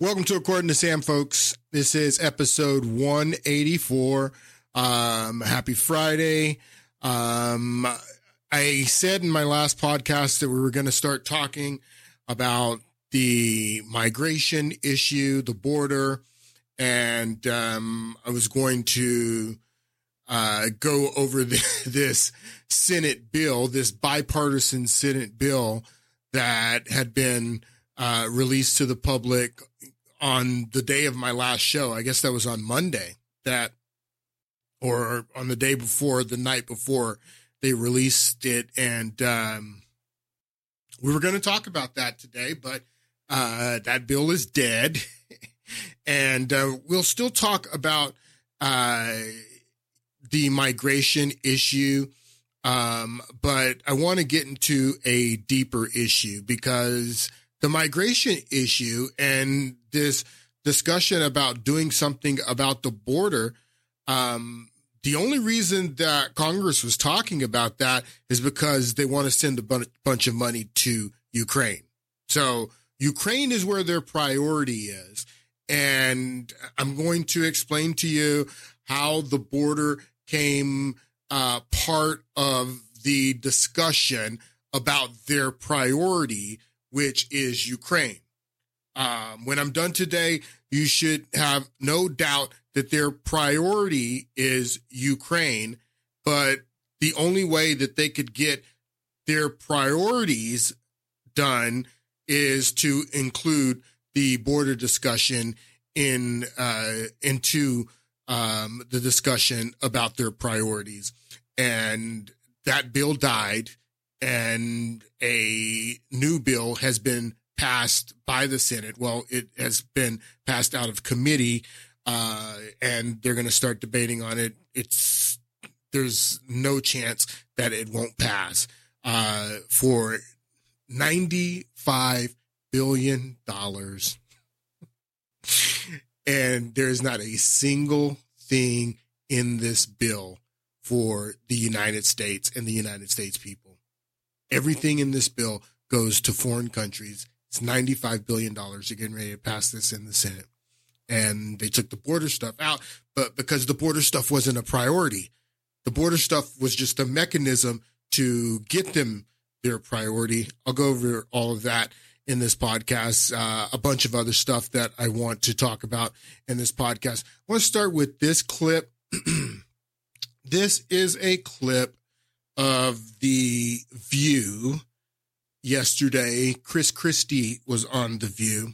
Welcome to According to Sam, folks. This is episode 184. Happy Friday. I said in my last podcast that we were going to start talking about the migration issue, the border, and I was going to go over this Senate bill, this bipartisan Senate bill that had been released to the public on the day of my last show. I guess that was on Monday, or on the day before, the night before they released it. And we were going to talk about that today, but that bill is dead. And we'll still talk about the migration issue. But I want to get into a deeper issue, because the migration issue and this discussion about doing something about the border, the only reason that Congress was talking about that is because they want to send a bunch of money to Ukraine. So Ukraine is where their priority is. And I'm going to explain to you how the border came part of the discussion about their priority, which is Ukraine. When I'm done today, you should have no doubt that their priority is Ukraine, but the only way that they could get their priorities done is to include the border discussion into the discussion about their priorities. And that bill died, and a new bill has been passed by the Senate. Well, it has been passed out of committee, and they're going to start debating on it. There's no chance that it won't pass for $95 billion. And there's not a single thing in this bill for the United States and the United States people. Everything in this bill goes to foreign countries. It's $95 billion. They're getting ready to pass this in the Senate. And they took the border stuff out, but because the border stuff wasn't a priority, the border stuff was just a mechanism to get them their priority. I'll go over all of that in this podcast, a bunch of other stuff that I want to talk about in this podcast. I want to start with this clip. This is a clip of The View yesterday. Chris Christie was on The View,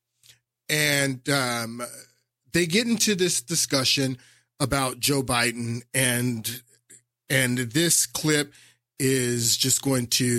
and they get into this discussion about Joe Biden, and this clip is just going to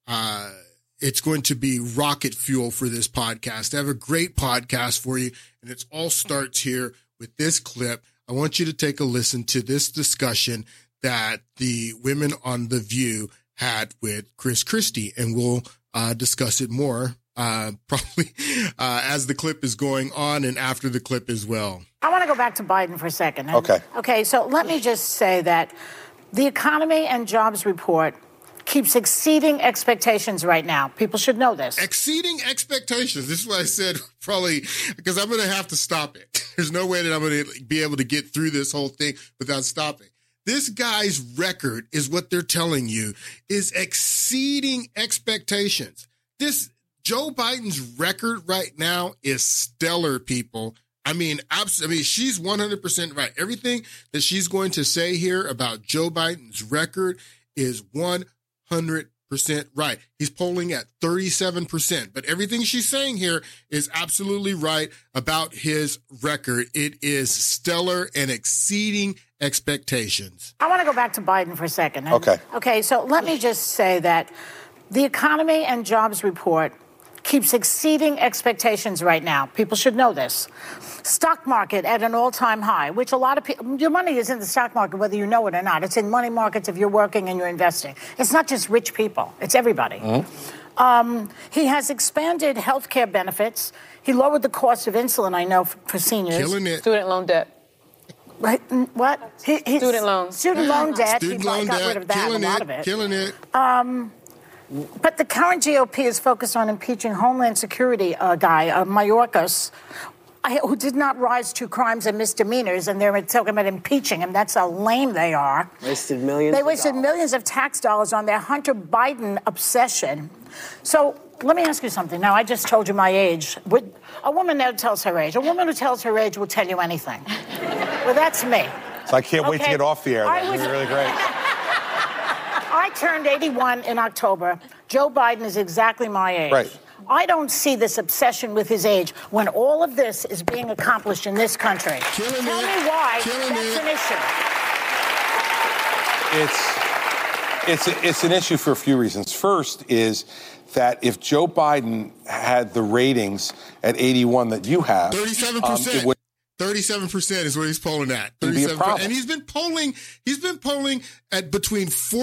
it's going to be rocket fuel for this podcast. I have a great podcast for you, and it all starts here with this clip. I want you to take a listen to this discussion that the women on The View had with Chris Christie, and we'll discuss it more probably as the clip is going on and after the clip as well. I want to go back to Biden for a second. Okay, so let me just say that the economy and jobs report keeps exceeding expectations right now. People should know this. Exceeding expectations. This is what I said, probably, because I'm going to have to stop it. There's no way that I'm going to be able to get through this whole thing without stopping. This guy's record is what they're telling you is exceeding expectations. This Joe Biden's record right now is stellar, people. I mean, she's 100% right. Everything that she's going to say here about Joe Biden's record is 100% right. He's polling at 37%, but everything she's saying here is absolutely right about his record. It is stellar and exceeding expectations. I want to go back to Biden for a second. Okay, so let me just say that the economy and jobs report keeps exceeding expectations right now. People should know this. Stock market at an all-time high, which a lot of people, your money is in the stock market, whether you know it or not. It's in money markets if you're working and you're investing. It's not just rich people. It's everybody. Mm-hmm. He has expanded health care benefits. He lowered the cost of insulin, I know, for seniors. Killing it. Student loan debt. Right, what? Student loans. Student loan debt. Student he loan got debt. rid of that, Killing a lot it. of it. Killing it. But the current GOP is focused on impeaching Homeland Security guy, Mayorkas, who did not rise to crimes and misdemeanors, and they're talking about impeaching him. That's how lame they are. Wasted millions. They wasted millions of tax dollars on their Hunter Biden obsession. So let me ask you something. Now, I just told you my age. A woman never tells her age. A woman who tells her age will tell you anything. Well, that's me. So I can't wait to get off the air. That would be really great. I turned 81 in October. Joe Biden is exactly my age. Right. I don't see this obsession with his age when all of this is being accomplished in this country. Tell me why that's an issue. It's an issue for a few reasons. First is that if Joe Biden had the ratings at 81 that you have, 37%. 37% is what he's polling at. 37%. And he's been polling at between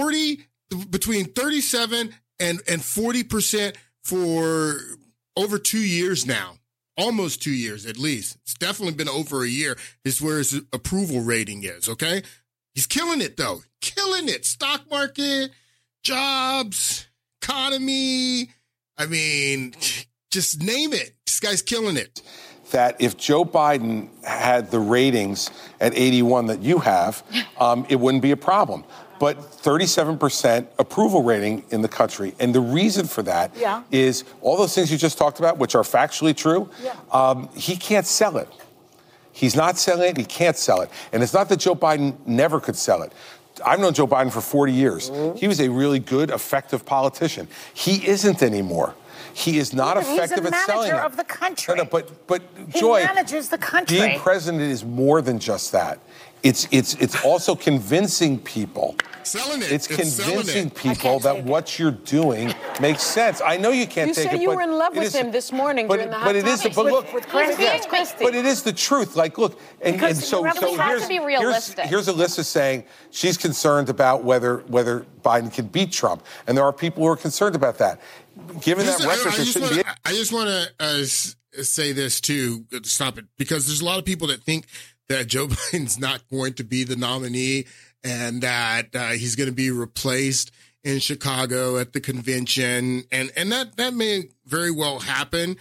37 and 40% for over 2 years now. Almost 2 years, at least. It's definitely been over a year is where his approval rating is, okay? He's killing it, though. Killing it. Stock market, jobs, economy. I mean, just name it. This guy's killing it. That if Joe Biden had the ratings at 81 that you have, it wouldn't be a problem. But 37% approval rating in the country. And the reason for that is all those things you just talked about, which are factually true, he can't sell it. He's not selling it. He can't sell it. And it's not that Joe Biden never could sell it. I've known Joe Biden for 40 years. Mm-hmm. He was a really good, effective politician. He isn't anymore. He is not effective at selling it. He's a manager of the country. No, but Joy, he manages the country. Being president is more than just that. It's also convincing people. Selling it. It's convincing people that what you're doing makes sense. I know you can't take it. You said you were in love with him this morning during the hot topics. With Christie. But it is the truth. Like, look, and so we have to be realistic. Here's Alyssa saying she's concerned about whether Biden can beat Trump, and there are people who are concerned about that. Given that record, there shouldn't be. I just want to say this too. Stop it, because there's a lot of people that think that Joe Biden's not going to be the nominee and that he's going to be replaced in Chicago at the convention, and that may very well happen.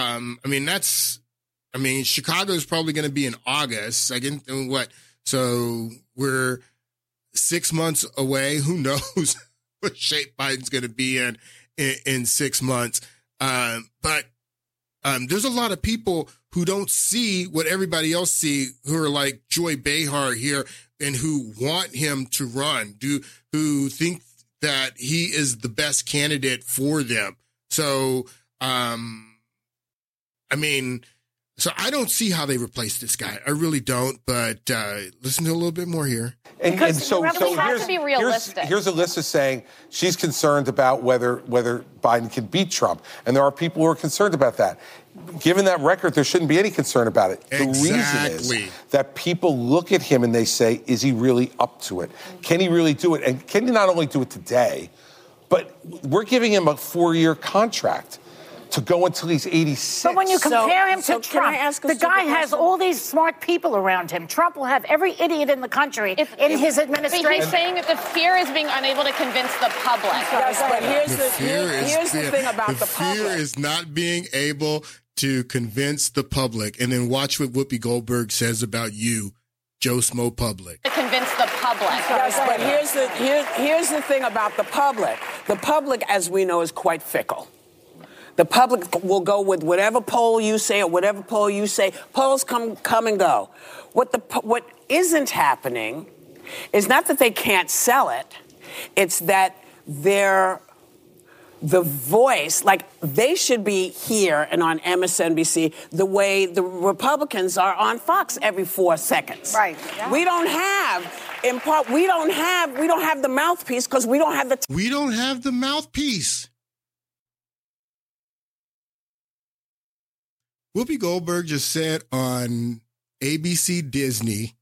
Chicago is probably going to be in August. So we're 6 months away. Who knows what shape Biden's going to be in 6 months. But there's a lot of people who don't see what everybody else see, who are like Joy Behar here and who want him to run, who think that he is the best candidate for them. So, so I don't see how they replace this guy. I really don't, but listen to a little bit more here. And so we have to be realistic. Here's Alyssa saying she's concerned about whether Biden can beat Trump. And there are people who are concerned about that. Given that record, there shouldn't be any concern about it. The reason is that people look at him and they say, is he really up to it? Can he really do it? And can he not only do it today, but we're giving him a 4-year contract to go until he's 86. But when you compare him to Trump, the guy has all these smart people around him. Trump will have every idiot in the country in his administration. But he's saying that the fear is being unable to convince the public. Yes, but here's the thing about the public. The fear is not being able to convince the public. And then watch what Whoopi Goldberg says about you, Joe Smo Public. To convince the public. Yes, but here's the thing about the public. The public, as we know, is quite fickle. The public will go with whatever poll you say or whatever poll you say. Polls come and go. What isn't happening is not that they can't sell it. It's that the voice, like they should be here and on MSNBC the way the Republicans are on Fox every 4 seconds. Right. Yeah. We don't have the mouthpiece because we don't have the. We don't have the mouthpiece. Whoopi Goldberg just said on ABC Disney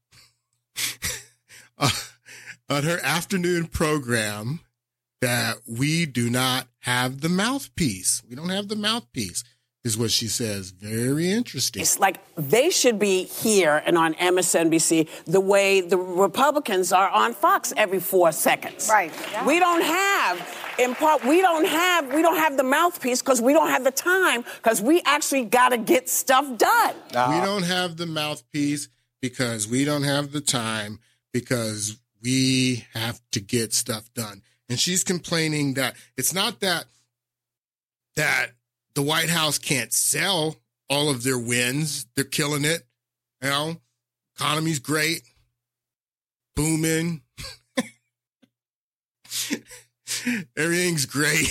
on her afternoon program that we do not have the mouthpiece. We don't have the mouthpiece, is what she says. Very interesting. It's like they should be here and on MSNBC the way the Republicans are on Fox every 4 seconds. Right. Yeah. We don't have in part, we don't have the mouthpiece because we don't have the time because we actually got to get stuff done. We don't have the mouthpiece because we don't have the time because we have to get stuff done. And she's complaining that it's not that the White House can't sell all of their wins. They're killing it. You know, economy's great, booming. Everything's great.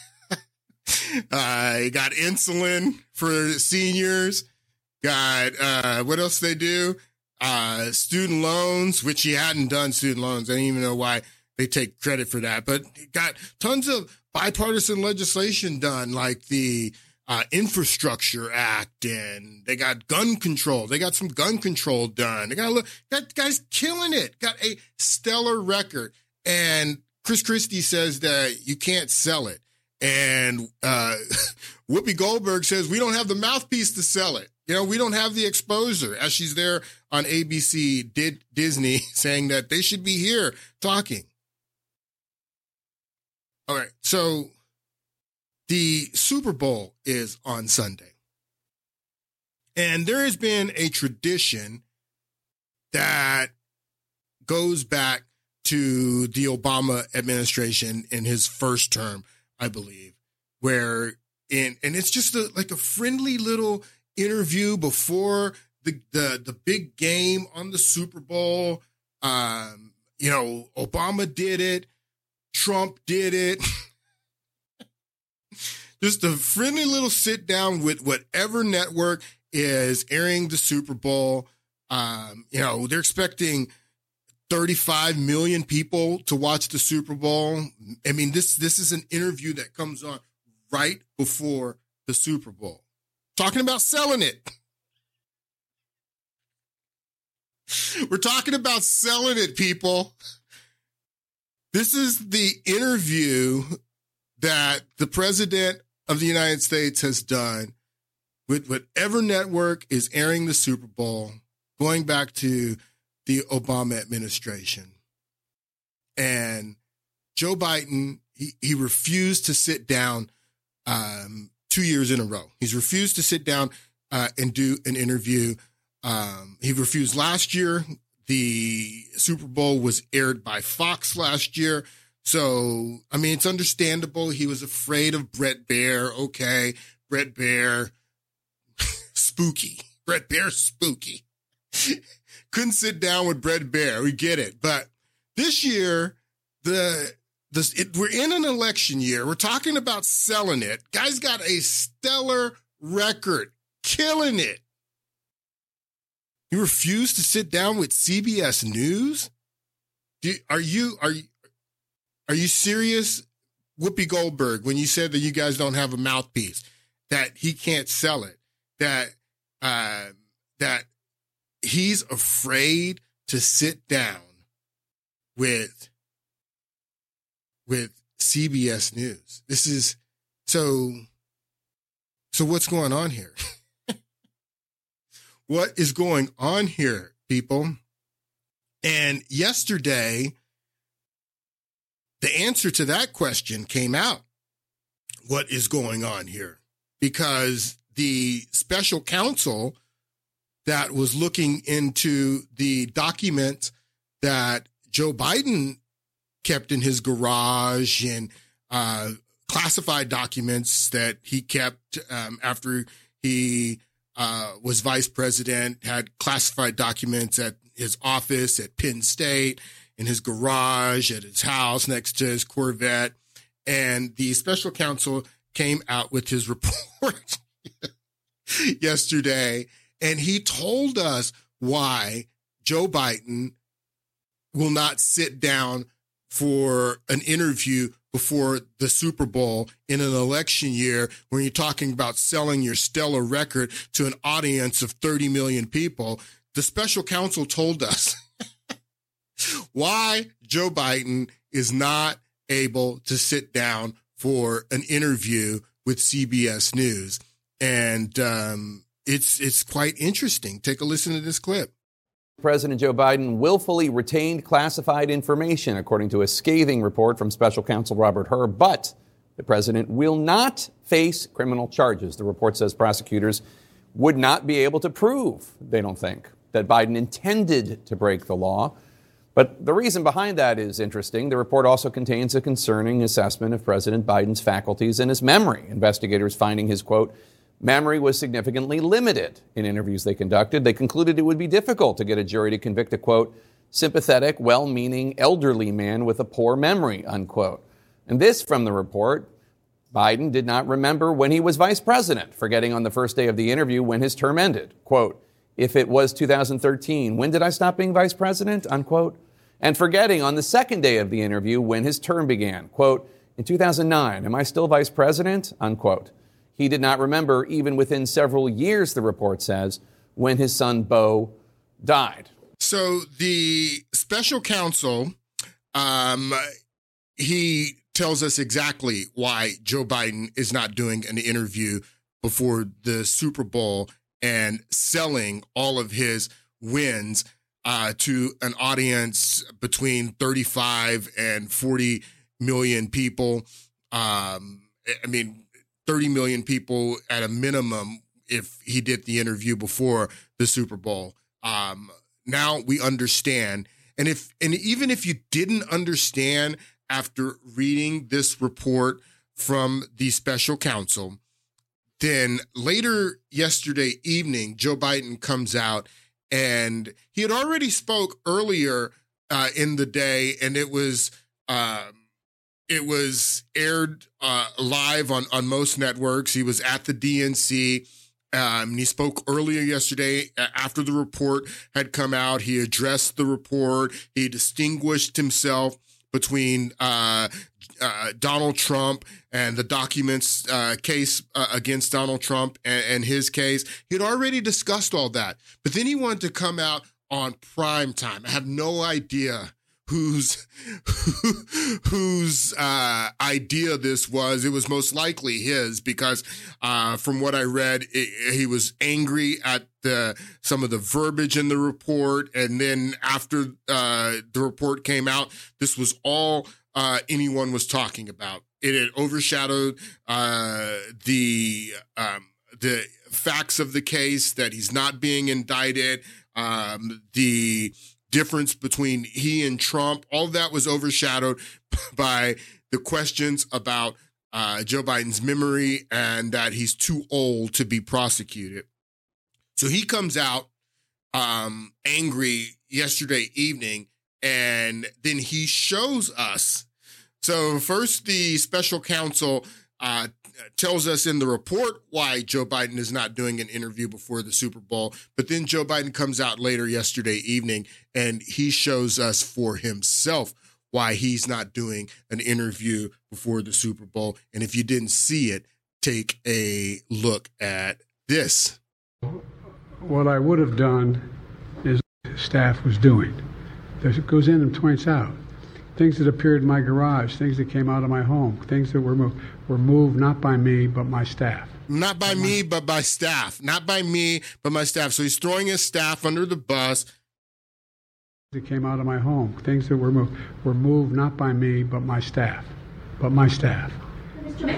You got insulin for seniors. Got, what else they do? Student loans, which he hadn't done student loans. I don't even know why they take credit for that, but got tons of bipartisan legislation done, like the Infrastructure Act, and they got gun control. They got some gun control done. They got guys killing it. Got a stellar record. And Chris Christie says that you can't sell it. And Whoopi Goldberg says we don't have the mouthpiece to sell it. You know, we don't have the exposure, as she's there on ABC Disney saying that they should be here talking. All right, so the Super Bowl is on Sunday. And there has been a tradition that goes back to the Obama administration in his first term, I believe, and it's just like a friendly little interview before the big game on the Super Bowl. You know, Obama did it. Trump did it. Just a friendly little sit down with whatever network is airing the Super Bowl. You know, they're expecting 35 million people to watch the Super Bowl. I mean, this is an interview that comes on right before the Super Bowl. Talking about selling it. We're talking about selling it, people. This is the interview that the president of the United States has done with whatever network is airing the Super Bowl, going back to the Obama administration. And Joe Biden, he refused to sit down 2 years in a row. He's refused to sit down and do an interview. He refused last year. The Super Bowl was aired by Fox last year. So, I mean, it's understandable. He was afraid of Bret Baier. Okay, Bret Baier, spooky. Bret Baier, spooky. Couldn't sit down with Bret Baier. We get it. But this year, we're in an election year. We're talking about selling it. Guy's got a stellar record, killing it. You refuse to sit down with CBS News? Are you serious, Whoopi Goldberg, when you said that you guys don't have a mouthpiece, that he can't sell it, that he's afraid to sit down with CBS News? This is so what's going on here? What is going on here, people? And yesterday, the answer to that question came out. What is going on here? Because the special counsel that was looking into the documents that Joe Biden kept in his garage and classified documents that he kept after he was vice president, had classified documents at his office at Penn State, in his garage, at his house, next to his Corvette. And the special counsel came out with his report yesterday, and he told us why Joe Biden will not sit down for an interview before the Super Bowl in an election year when you're talking about selling your stellar record to an audience of 30 million people. The special counsel told us why Joe Biden is not able to sit down for an interview with CBS News. And it's quite interesting. Take a listen to this clip. President Joe Biden willfully retained classified information, according to a scathing report from special counsel Robert Hur, but the president will not face criminal charges. The report says prosecutors would not be able to prove, they don't think, that Biden intended to break the law. But the reason behind that is interesting. The report also contains a concerning assessment of President Biden's faculties and his memory. Investigators finding his, quote, memory was significantly limited in interviews they conducted. They concluded it would be difficult to get a jury to convict a, quote, sympathetic, well-meaning elderly man with a poor memory, unquote. And this from the report, Biden did not remember when he was vice president, forgetting on the first day of the interview when his term ended. Quote, if it was 2013, when did I stop being vice president, unquote? And forgetting on the second day of the interview when his term began. Quote, in 2009, am I still vice president, unquote? He did not remember, even within several years, the report says, when his son, Beau, died. So the special counsel, he tells us exactly why Joe Biden is not doing an interview before the Super Bowl and selling all of his wins to an audience between 35 and 40 million people. 30 million people at a minimum if he did the interview before the Super Bowl. Now we understand. And even if you didn't understand after reading this report from the special counsel, then later yesterday evening, Joe Biden comes out, and he had already spoke earlier in the day, and it was aired live on most networks. He was at the DNC. He spoke earlier yesterday after the report had come out. He addressed the report. He distinguished himself between Donald Trump and the documents case against Donald Trump and his case. He had already discussed all that. But then he wanted to come out on prime time. I have no idea whose idea this was. It was most likely his, because from what I read, he was angry at some of the verbiage in the report. And then after the report came out, this was all anyone was talking about. It had overshadowed the facts of the case, that he's not being indicted, the difference between he and Trump. All of that was overshadowed by the questions about Joe Biden's memory and that he's too old to be prosecuted. So he comes out angry yesterday evening, and then he shows us. So first, the special counsel tells us in the report why Joe Biden is not doing an interview before the Super Bowl. But then Joe Biden comes out later yesterday evening, and he shows us for himself why he's not doing an interview before the Super Bowl. And if you didn't see it, take a look at this. What I would have done is staff was doing. It goes in and points out things that appeared in my garage, things that came out of my home, things that were moved not by me, but my staff. Not by me, but by staff. Not by me, but my staff. So he's throwing his staff under the bus. That came out of my home, things that were moved not by me, but my staff. But my staff. Mr.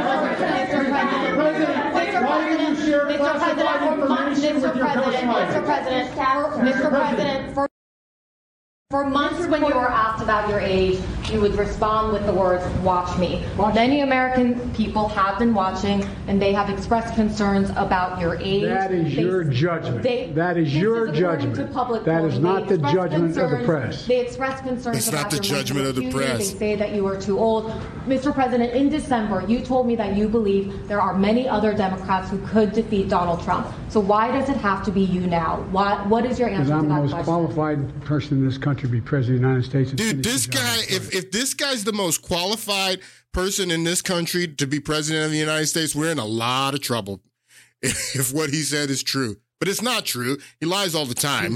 President, for months when you were asked about your age, you would respond with the words, watch me. Many American people have been watching, and they have expressed concerns about your age. That is your judgment. That is your judgment. That is not the judgment of the press. They express concerns about the judgment of the press. They say that you are too old. Mr. President, in December, you told me that you believe there are many other Democrats who could defeat Donald Trump. So why does it have to be you now? What is your answer to that question? Because I'm the most qualified person in this country to be president of the United States. Dude, this guy, if this guy's the most qualified person in this country to be president of the United States, we're in a lot of trouble if what he said is true. But it's not true. He lies all the time.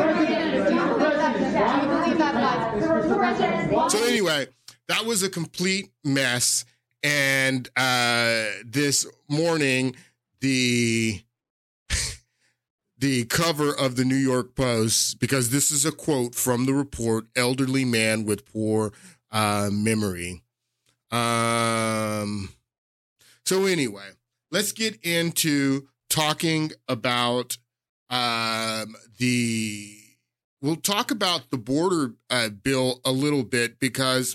So anyway, that was a complete mess. And this morning, the the cover of the New York Post, because this is a quote from the report, elderly man with poor memory. So anyway, let's get into talking about we'll talk about the border bill a little bit, because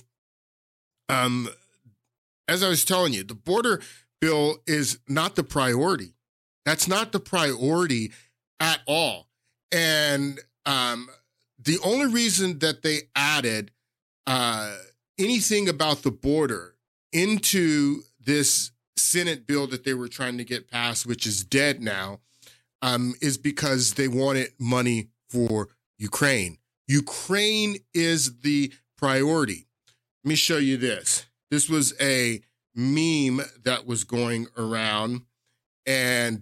as I was telling you, the border bill is not the priority. That's not the priority at all. And the only reason that they added anything about the border into this Senate bill that they were trying to get passed, which is dead now, is because they wanted money for Ukraine. Ukraine is the priority. Let me show you this. This was a meme that was going around, and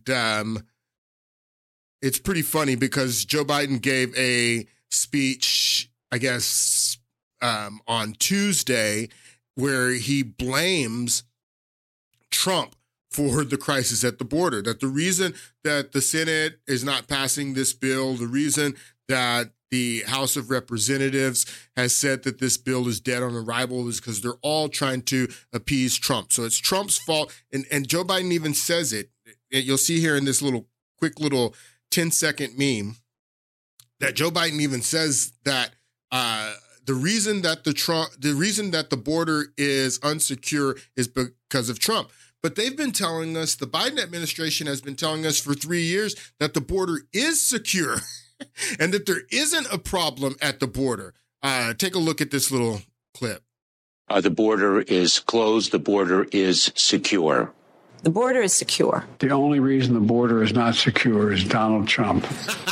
it's pretty funny because Joe Biden gave a speech, I guess, on Tuesday, where he blames Trump for the crisis at the border, that the reason that the Senate is not passing this bill, the reason that the House of Representatives has said that this bill is dead on arrival is because they're all trying to appease Trump. So it's Trump's fault. And Joe Biden even says it. You'll see here in this quick little 10-second meme that Joe Biden even says that the reason that the border is unsecure is because of Trump. But they've been telling us, the Biden administration has been telling us for 3 years that the border is secure and that there isn't a problem at the border. Take a look at this little clip. The border is closed. The border is secure. The border is secure. The only reason the border is not secure is Donald Trump.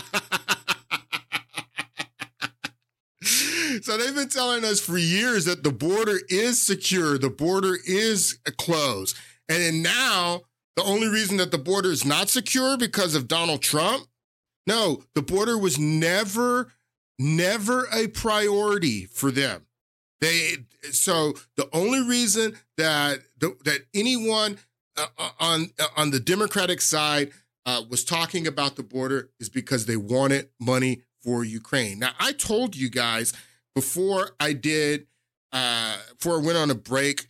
So they've been telling us for years that the border is secure, the border is closed. And then now, the only reason that the border is not secure because of Donald Trump? No, the border was never a priority for them. So the only reason that anyone on the Democratic side was talking about the border is because they wanted money for Ukraine. Now, I told you guys before I went on a break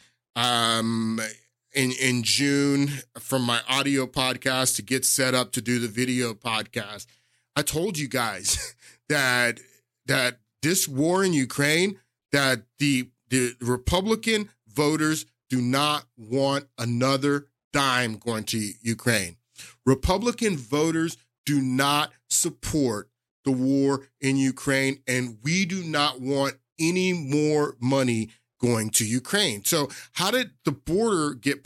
in June from my audio podcast to get set up to do the video podcast, I told you guys that this war in Ukraine, that the Republican voters do not want another dime going to Ukraine. Republican voters do not support the war in Ukraine, and we do not want any more money going to Ukraine. So how did the border get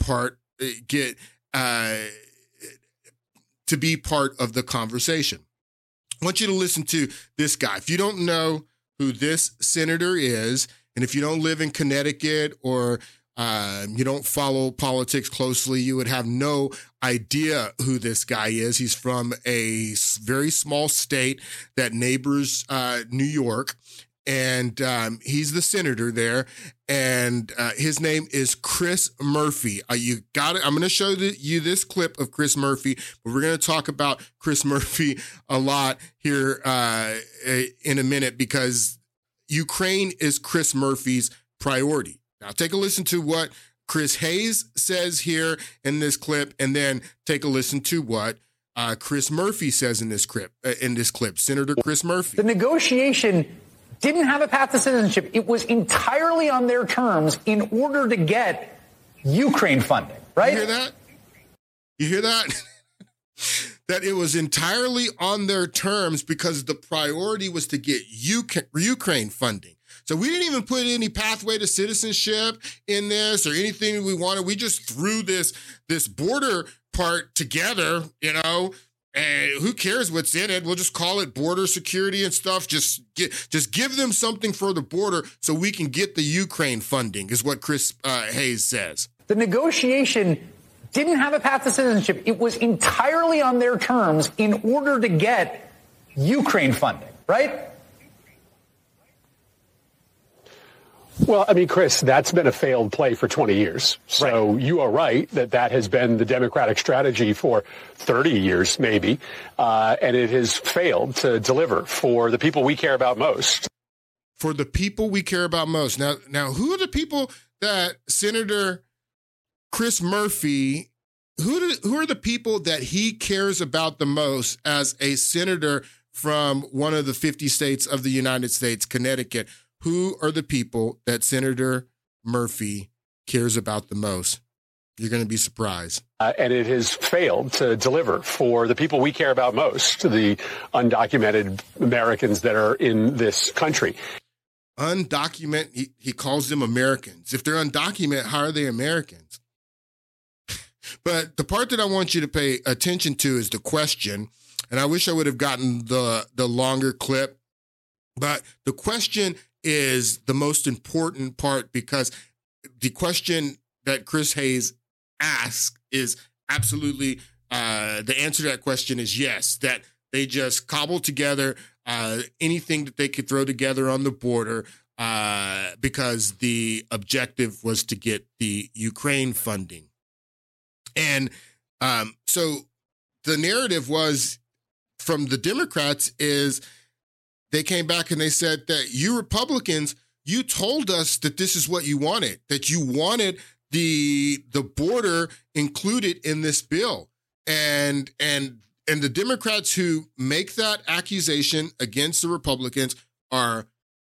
to be part of the conversation? I want you to listen to this guy. If you don't know who this senator is, and if you don't live in Connecticut or you don't follow politics closely, you would have no idea who this guy is. He's from a very small state that neighbors New York, and he's the senator there. And his name is Chris Murphy. You got it. I'm going to show you this clip of Chris Murphy, but we're going to talk about Chris Murphy a lot here in a minute, because Ukraine is Chris Murphy's priority. Now, take a listen to what Chris Hayes says here in this clip, and then take a listen to what Chris Murphy says in this clip. Senator Chris Murphy. The negotiation didn't have a path to citizenship. It was entirely on their terms in order to get Ukraine funding, right? You hear that? You hear that? That it was entirely on their terms because the priority was to get Ukraine funding. So we didn't even put any pathway to citizenship in this or anything we wanted. We just threw this border part together, and who cares what's in it? We'll just call it border security and stuff. Just give them something for the border so we can get the Ukraine funding, is what Chris Hayes says. The negotiation didn't have a path to citizenship. It was entirely on their terms in order to get Ukraine funding, right? Well, I mean, Chris, that's been a failed play for 20 years. So right. You are right that has been the Democratic strategy for 30 years, maybe. And it has failed to deliver for the people we care about most. For the people we care about most. Now, who are the people that Senator Chris Murphy, who are the people that he cares about the most as a senator from one of the 50 states of the United States, Connecticut? Who are the people that Senator Murphy cares about the most? You're going to be surprised. And it has failed to deliver for the people we care about most, the undocumented Americans that are in this country. Undocumented, he calls them Americans. If they're undocumented, how are they Americans? But the part that I want you to pay attention to is the question. And I wish I would have gotten the longer clip. But the question is the most important part, because the question that Chris Hayes asked is absolutely, the answer to that question is yes, that they just cobbled together anything that they could throw together on the border because the objective was to get the Ukraine funding. And so the narrative was from the Democrats is they came back and they said that you Republicans, you told us that this is what you wanted, that you wanted the border included in this bill. And the Democrats who make that accusation against the Republicans are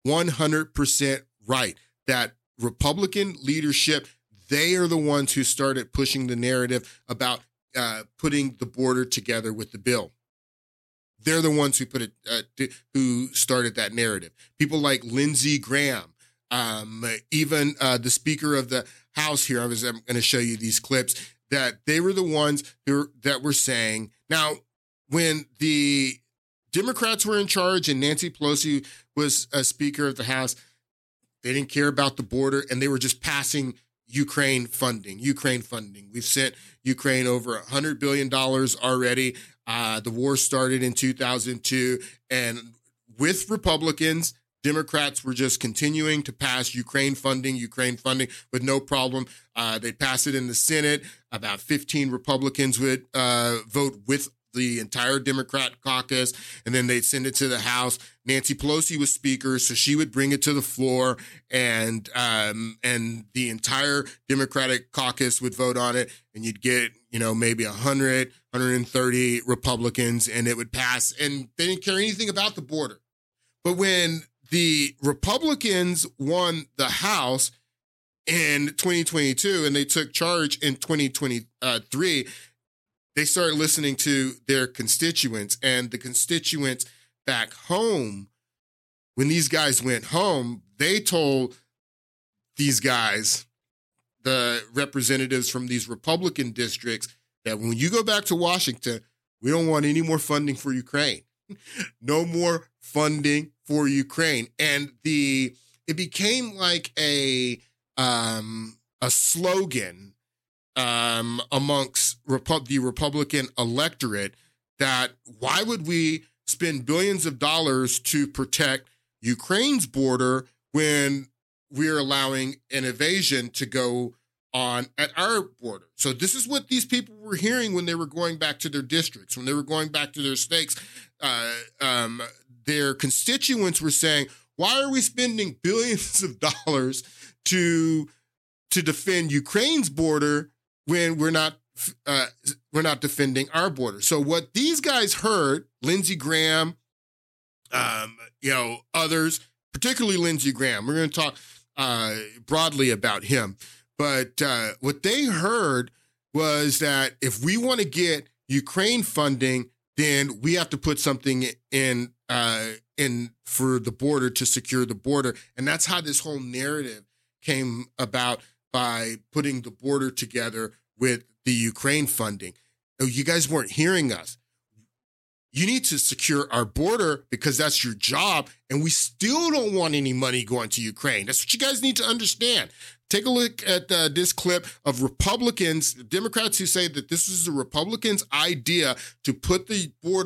100% right. That Republican leadership, they are the ones who started pushing the narrative about putting the border together with the bill. They're the ones who who started that narrative. People like Lindsey Graham, even the Speaker of the House here. I'm going to show you these clips that they were the ones that were saying. Now, when the Democrats were in charge and Nancy Pelosi was a Speaker of the House, they didn't care about the border and they were just passing Ukraine funding. We've sent Ukraine over $100 billion already. The war started in 2002, and with Republicans, Democrats were just continuing to pass Ukraine funding with no problem. They passed it in the Senate. About 15 Republicans would vote with the entire Democrat caucus, and then they'd send it to the House. Nancy Pelosi was Speaker, so she would bring it to the floor, and the entire Democratic caucus would vote on it, and you'd get, maybe 100, 130 Republicans, and it would pass, and they didn't care anything about the border. But when the Republicans won the House in 2022, and they took charge in 2023, they started listening to their constituents, and the constituents back home, when these guys went home, they told these guys, the representatives from these Republican districts, that when you go back to Washington, we don't want any more funding for Ukraine. No more funding for Ukraine. And it became like a slogan amongst the Republican electorate that why would we spend billions of dollars to protect Ukraine's border when we're allowing an invasion to go on at our border? So this is what these people were hearing when they were going back to their districts, when they were going back to their states. Their constituents were saying, why are we spending billions of dollars to defend Ukraine's border when we're not defending our border? So what these guys heard, Lindsey Graham, others, particularly Lindsey Graham, we're going to talk broadly about him, but what they heard was that if we want to get Ukraine funding, then we have to put something in for the border to secure the border. And that's how this whole narrative came about, by putting the border together with the Ukraine funding. Oh, you guys weren't hearing us. You need to secure our border because that's your job. And we still don't want any money going to Ukraine. That's what you guys need to understand. Take a look at this clip of Republicans, Democrats who say that this is the Republicans' idea to put the border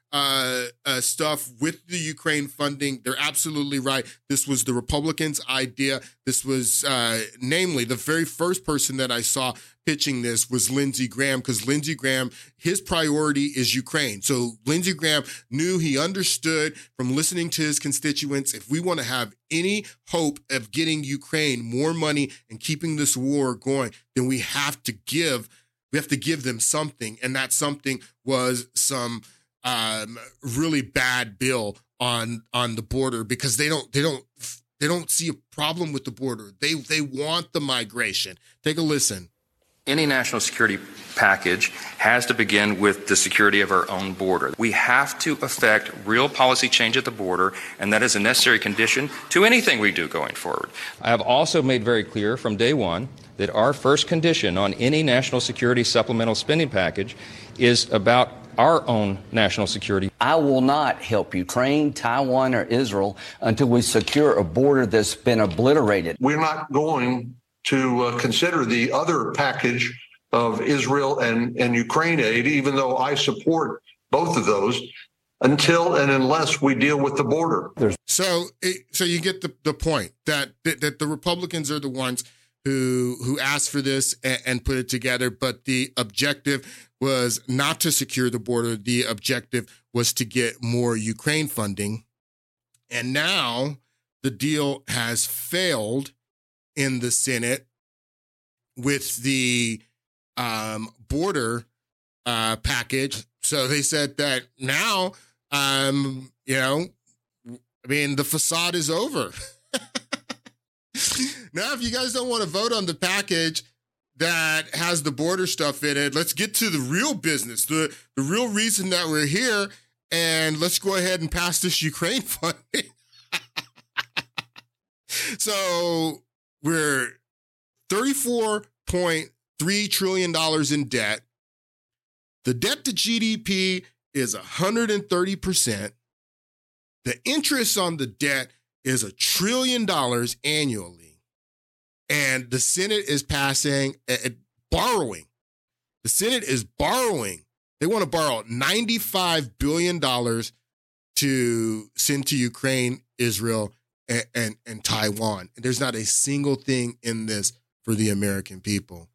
stuff with the Ukraine funding. They're absolutely right. This was the Republicans' idea. This was, namely, the very first person that I saw pitching this was Lindsey Graham, because Lindsey Graham, his priority is Ukraine. So Lindsey Graham knew, he understood from listening to his constituents, if we want to have any hope of getting Ukraine more money and keeping this war going, then we have to give them something. And that something was some really bad bill on the border, because they don't see a problem with the border. They want the migration. Take a listen. Any national security package has to begin with the security of our own border. We have to effect real policy change at the border, and that is a necessary condition to anything we do going forward. I have also made very clear from day one that our first condition on any national security supplemental spending package is about our own national security. I will not help Ukraine, Taiwan, or Israel until we secure a border that's been obliterated. We're not going to consider the other package of Israel and Ukraine aid, even though I support both of those, until and unless we deal with the border. So you get the point that the Republicans are the ones who asked for this and put it together, but the objective was not to secure the border. The objective was to get more Ukraine funding. And now the deal has failed in the Senate with the border package. So they said that now, the facade is over. Now, if you guys don't want to vote on the package that has the border stuff in it, let's get to the real business, the real reason that we're here, and let's go ahead and pass this Ukraine funding. So we're $34.3 trillion in debt. The debt to GDP is 130%. The interest on the debt is $1 trillion annually. And the Senate is borrowing. The Senate is borrowing. They want to borrow $95 billion to send to Ukraine, Israel, and Taiwan. And there's not a single thing in this for the American people.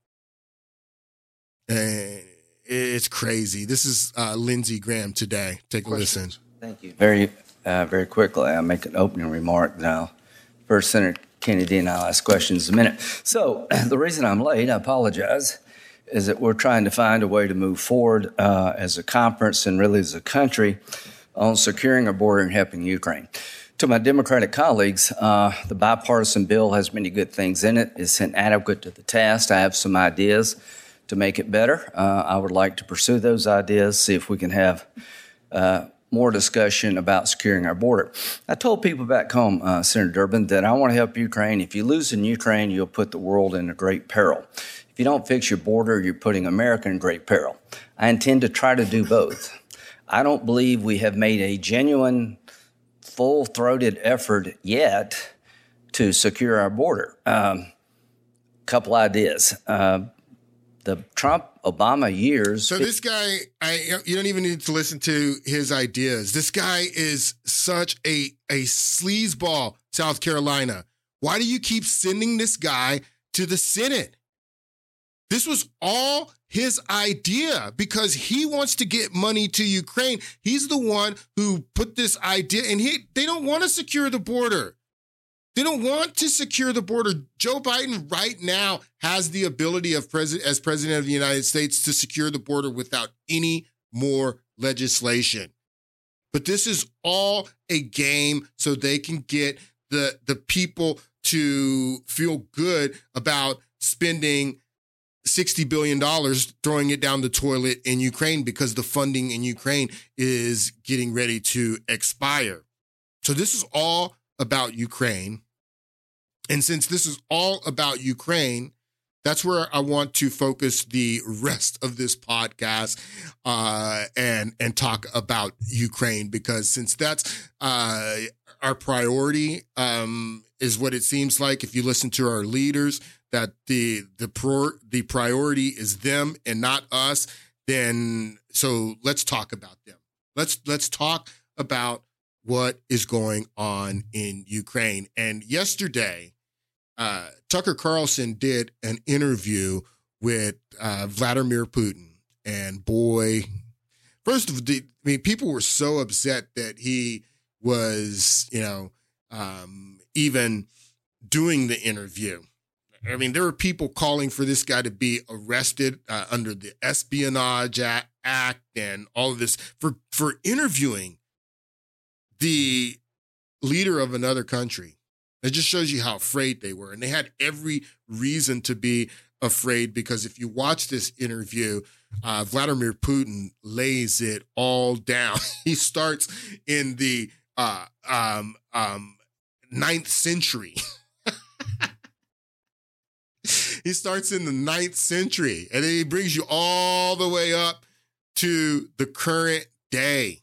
It's crazy. This is Lindsey Graham today. Take a listen. Thank you. Very quickly, I'll make an opening remark now. First, Senator Kennedy and I'll ask questions in a minute. So the reason I'm late, I apologize, is that we're trying to find a way to move forward as a conference and really as a country on securing our border and helping Ukraine. To my Democratic colleagues, the bipartisan bill has many good things in it. It's inadequate to the task. I have some ideas to make it better. I would like to pursue those ideas, see if we can have more discussion about securing our border. I told people back home, Senator Durbin, that I want to help Ukraine. If you lose in Ukraine, you'll put the world in a great peril. If you don't fix your border, you're putting America in great peril. I intend to try to do both. I don't believe we have made a genuine, full-throated effort yet to secure our border. Couple ideas. The Trump-Obama years. So this guy, you don't even need to listen to his ideas. This guy is such a sleazeball, South Carolina. Why do you keep sending this guy to the Senate? This was all his idea because he wants to get money to Ukraine. He's the one who put this idea, and they don't want to secure the border. They don't want to secure the border. Joe Biden right now has the ability as president of the United States to secure the border without any more legislation. But this is all a game so they can get the people to feel good about spending $60 billion, throwing it down the toilet in Ukraine because the funding in Ukraine is getting ready to expire. So this is all about Ukraine. And since this is all about Ukraine, that's where I want to focus the rest of this podcast and talk about Ukraine, because since that's our priority, is what it seems like if you listen to our leaders, that the priority is them and not us, then so let's talk about them. Let's talk about what is going on in Ukraine. And yesterday, Tucker Carlson did an interview with Vladimir Putin. And boy, first of all, people were so upset that he was, even doing the interview. I mean, there were people calling for this guy to be arrested under the Espionage Act and all of this for interviewing the leader of another country. It just shows you how afraid they were. And they had every reason to be afraid, because if you watch this interview, Vladimir Putin lays it all down. He starts in the 9th century. He starts in the 9th century, and then he brings you all the way up to the current day.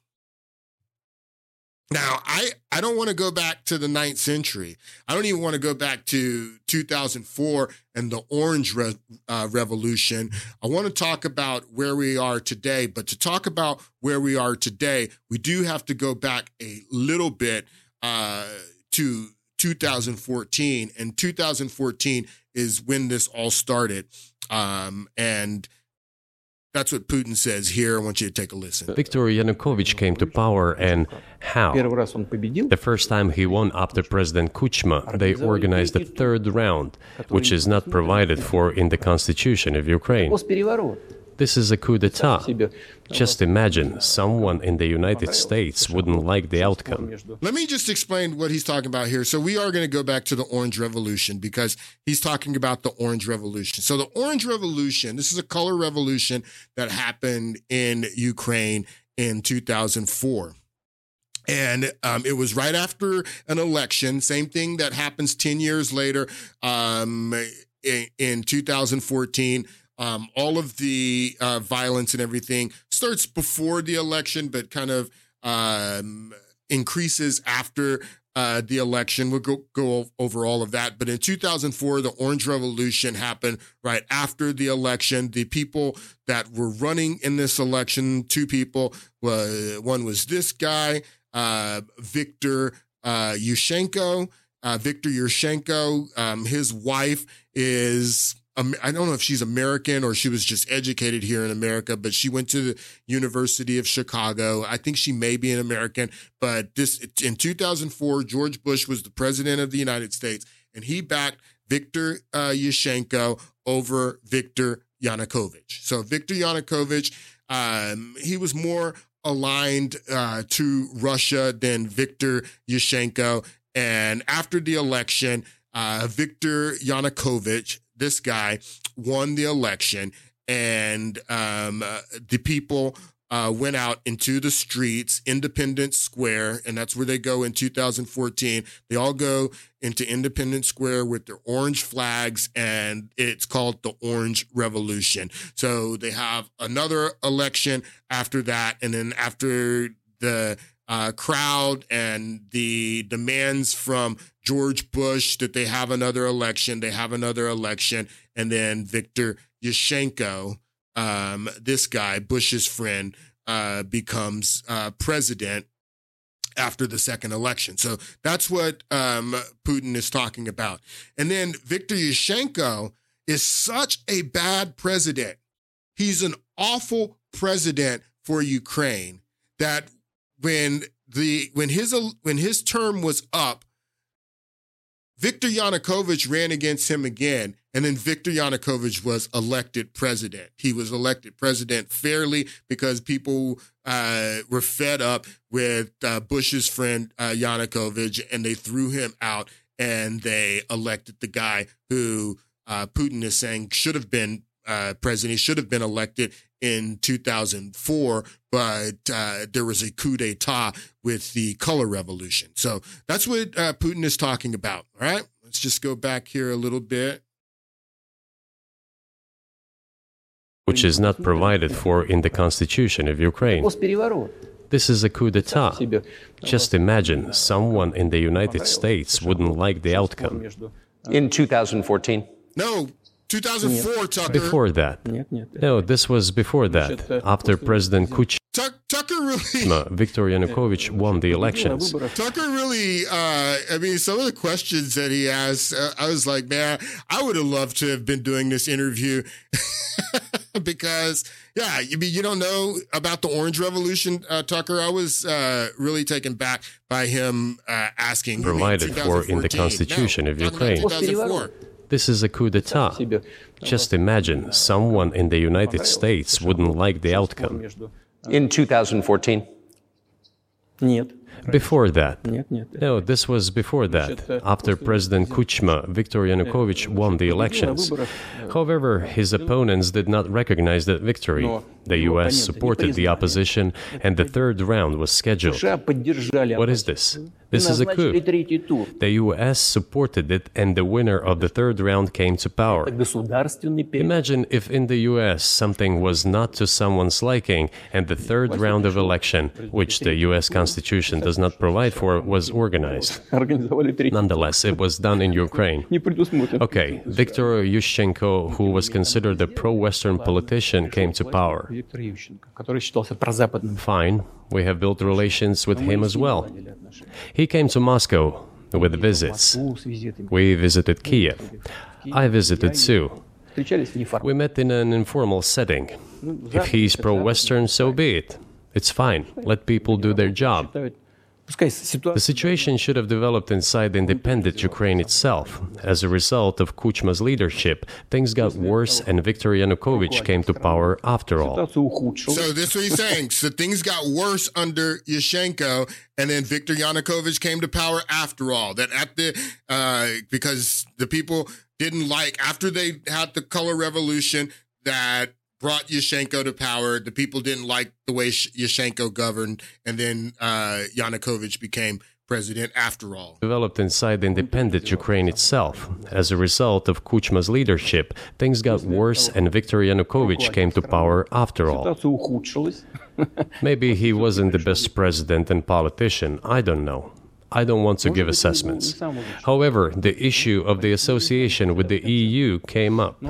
Now, I don't want to go back to the 9th century. I don't even want to go back to 2004 and the Orange Revolution. I want to talk about where we are today. But to talk about where we are today, we do have to go back a little bit to 2014. And 2014 is when this all started. And that's what Putin says here. I want you to take a listen. Viktor Yanukovych came to power, and how? The first time he won after President Kuchma, they organized a third round, which is not provided for in the constitution of Ukraine. This is a coup d'etat. Just imagine, someone in the United States wouldn't like the outcome. Let me just explain what he's talking about here. So we are going to go back to the Orange Revolution, because he's talking about the Orange Revolution. So the Orange Revolution, this is a color revolution that happened in Ukraine in 2004. And it was right after an election, same thing that happens 10 years later in 2014. All of the violence and everything starts before the election, but kind of increases after the election. We'll go over all of that. But in 2004, the Orange Revolution happened right after the election. The people that were running in this election, two people, one was this guy, Viktor Yushchenko. Viktor Yushchenko, his wife is... I don't know if she's American or she was just educated here in America, but she went to the University of Chicago. I think she may be an American, but in 2004, George Bush was the president of the United States, and he backed Viktor Yushchenko over Viktor Yanukovych. So Viktor Yanukovych, he was more aligned to Russia than Viktor Yushchenko. And after the election, Viktor Yanukovych, this guy, won the election, and the people went out into the streets, Independence Square, and that's where they go in 2014. They all go into Independence Square with their orange flags, and it's called the Orange Revolution. So they have another election after that, and then after the crowd and the demands from George Bush that they have another election, and then Viktor Yushchenko, this guy, Bush's friend, becomes president after the second election. So that's what Putin is talking about. And then Viktor Yushchenko is such a bad president. He's an awful president for Ukraine that when his term was up, Viktor Yanukovych ran against him again, and then Viktor Yanukovych was elected president. He was elected president fairly because people were fed up with Bush's friend Yanukovych, and they threw him out, and they elected the guy who Putin is saying should have been president. He should have been elected in 2004, but there was a coup d'etat with the color revolution. So that's what Putin is talking about. All right, let's just go back here a little bit. Which is not provided for in the constitution of Ukraine. This is a coup d'etat. Just imagine, someone in the United States wouldn't like the outcome. In 2014? No. 2004, Tucker. Before that. No, this was before that, after President Kuchma. Tucker really... Viktor Yanukovych won the elections. Tucker really, some of the questions that he asked, I was like, man, I would have loved to have been doing this interview because, you don't know about the Orange Revolution, Tucker. I was really taken back by him asking. Provided for in the Constitution of Ukraine. This is a coup d'etat. Just imagine someone in the United States wouldn't like the outcome. In 2014? Before that. No, this was before that. After President Kuchma, Viktor Yanukovych won the elections. However, his opponents did not recognize that victory. The U.S. supported the opposition, and the third round was scheduled. What is this? This is a coup. The U.S. supported it, and the winner of the third round came to power. Imagine if in the U.S. something was not to someone's liking, and the third round of election, which the U.S. Constitution does not provide for, was organized. Nonetheless, it was done in Ukraine. Okay, Viktor Yushchenko, who was considered a pro-Western politician, came to power. Fine, we have built relations with him as well. He came to Moscow with visits. We visited Kiev. I visited too. We met in an informal setting. If he's pro-Western, so be it. It's fine. Let people do their job. The situation should have developed inside the independent Ukraine itself. As a result of Kuchma's leadership, things got worse and Viktor Yanukovych came to power after all. So this is what he's saying. So things got worse under Yushchenko, and then Viktor Yanukovych came to power after all. That because the people didn't like, after they had the color revolution that brought Yushchenko to power, the people didn't like the way Yushchenko governed, and then Yanukovych became president after all. Developed inside the independent Ukraine itself. As a result of Kuchma's leadership, things got worse and Viktor Yanukovych came to power after all. Maybe he wasn't the best president and politician, I don't know. I don't want to give assessments. However, the issue of the association with the EU came up.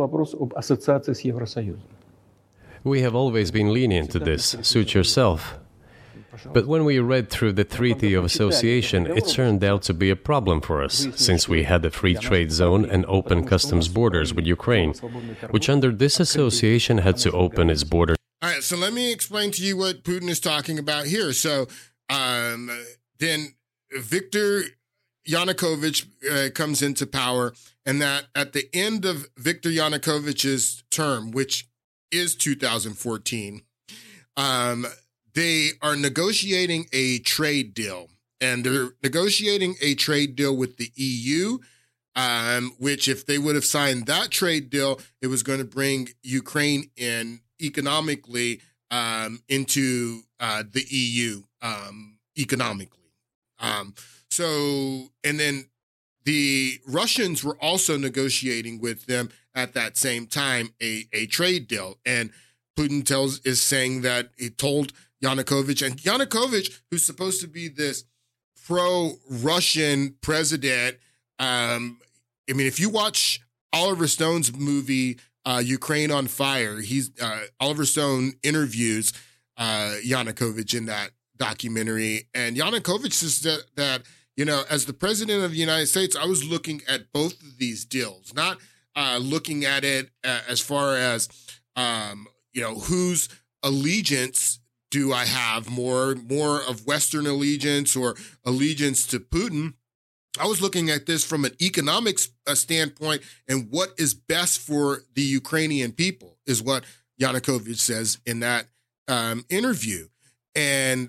We have always been lenient to this, suit yourself. But when we read through the Treaty of Association, it turned out to be a problem for us, since we had a free trade zone and open customs borders with Ukraine, which under this association had to open its borders. All right, so let me explain to you what Putin is talking about here. So then Viktor Yanukovych comes into power, and that at the end of Viktor Yanukovych's term, which is 2014, they are negotiating a trade deal, and they're negotiating a trade deal with the EU, which if they would have signed that trade deal, it was going to bring Ukraine in economically into the EU economically. And then the Russians were also negotiating with them at that same time a trade deal. And Putin is saying that he told Yanukovych, and Yanukovych, who's supposed to be this pro-Russian president, if you watch Oliver Stone's movie, Ukraine on Fire, Oliver Stone interviews Yanukovych in that documentary, and Yanukovych says that as the president of the United States, I was looking at both of these deals, not looking at it as far as whose allegiance do I have, more of Western allegiance or allegiance to Putin. I was looking at this from an economic standpoint, and what is best for the Ukrainian people is what Yanukovych says in that interview. And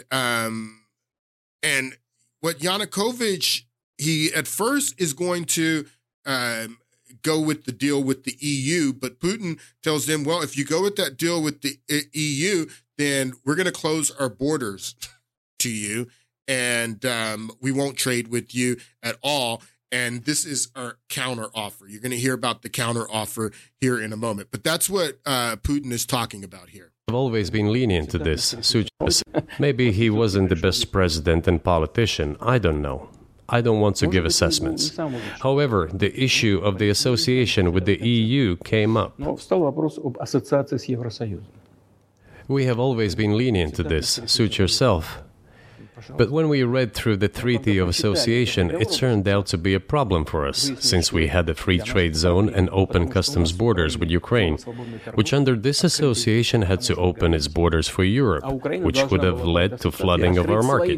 what Yanukovych, he at first is going to go with the deal with the EU, but Putin tells them, well, if you go with that deal with the EU, then we're going to close our borders to you, and we won't trade with you at all. And this is our counter offer. You're going to hear about the counter offer here in a moment. But that's what Putin is talking about here. I've always been lenient to this. Maybe he wasn't the best president and politician. I don't know. I don't want to give assessments. However, the issue of the association with the EU came up. We have always been lenient to this. Suit yourself. But when we read through the Treaty of Association, it turned out to be a problem for us, since we had a free trade zone and open customs borders with Ukraine, which under this association had to open its borders for Europe, which would have led to flooding of our market.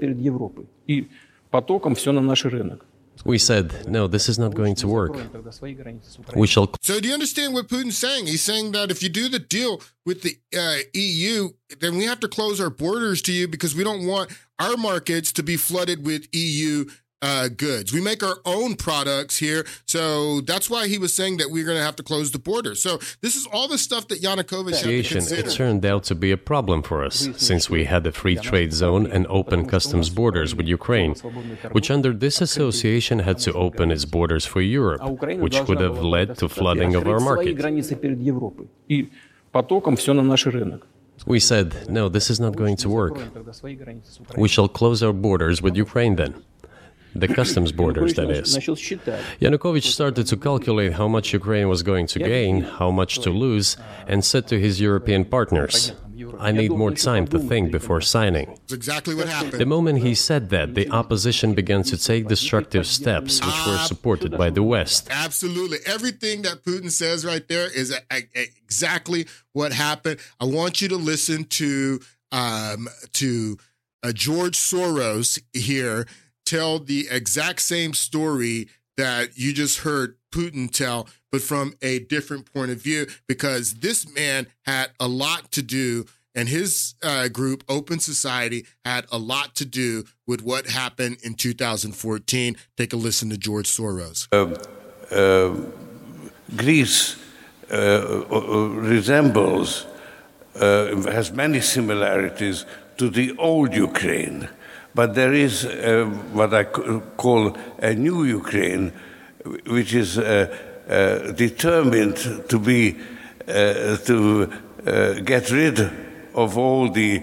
We said, no, this is not going to work. We shall. So do you understand what Putin's saying? He's saying that if you do the deal with the EU, then we have to close our borders to you because we don't want our markets to be flooded with EU goods. We make our own products here. So that's why he was saying that we're going to have to close the border. So this is all the stuff that Yanukovych had to consider. It turned out to be a problem for us, since we had a free trade zone and open customs borders with Ukraine, which under this association had to open its borders for Europe, which would have led to flooding of our market. We said, no, this is not going to work. We shall close our borders with Ukraine then. The customs borders, that is. Yanukovych started to calculate how much Ukraine was going to gain, how much to lose, and said to his European partners, I need more time to think before signing. That's exactly what happened. The moment he said that, the opposition began to take destructive steps, which were supported by the West. Absolutely. Everything that Putin says right there is exactly what happened. I want you to listen to George Soros here tell the exact same story that you just heard Putin tell, but from a different point of view, because this man had a lot to do, and his group, Open Society, had a lot to do with what happened in 2014. Take a listen to George Soros. Greece resembles, has many similarities to the old Ukraine. But there is what I call a new Ukraine, which is determined to be to get rid of all the